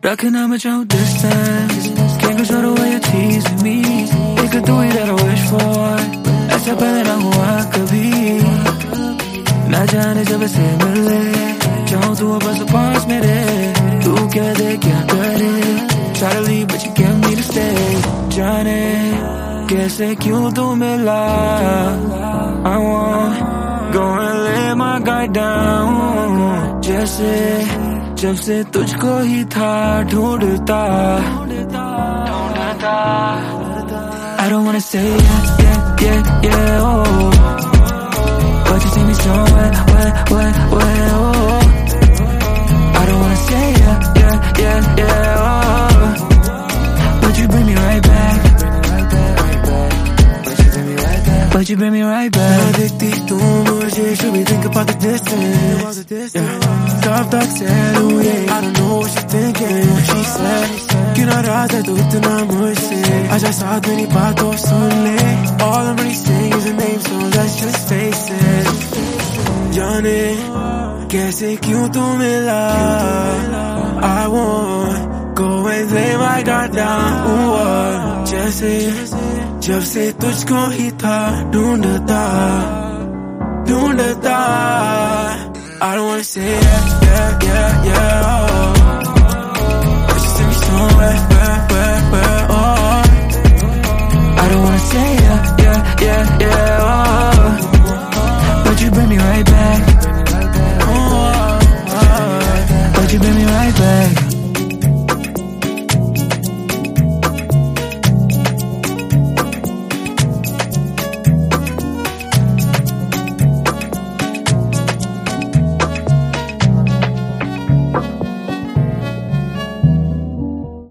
रखना मैं चाहूँ distance, can't control the way you're teasing me. एक दूरी that I wish for, ऐसा पहले ना हुआ कभी. ना जाने जब से मिले, चाहूँ तू बस पास मेरे. तू कह दे क्या करे, try to leave but you can't me to stay. जाने कैसे क्यों तू मिला, I want go and lay my guard down. जैसे जब से तुझको ही था ढूंढता. I don't wanna say yeah, oh, but you see me somewhere, where, oh. I don't wanna say yeah, oh, but you bring me right back. But you bring me right back. ना देखती तू मुझे, should we think about the distance? Yeah. कब तक सहूँ ये, I don't know what you're thinking. She said, क्यों नाराज़ है तू इतना मुझसे, आजा साथ मेरी बातों सुन ले. All I'm really saying is a name, so let's just face it. जाने कैसे क्यों तू मिला, I want go and lay my guard down. जैसे जब से तुझको ही था ढूंढता. I don't wanna say yeah, oh, but you see me somewhere, where, oh. I don't wanna say yeah, oh, but you bring me right back. But you bring me right back.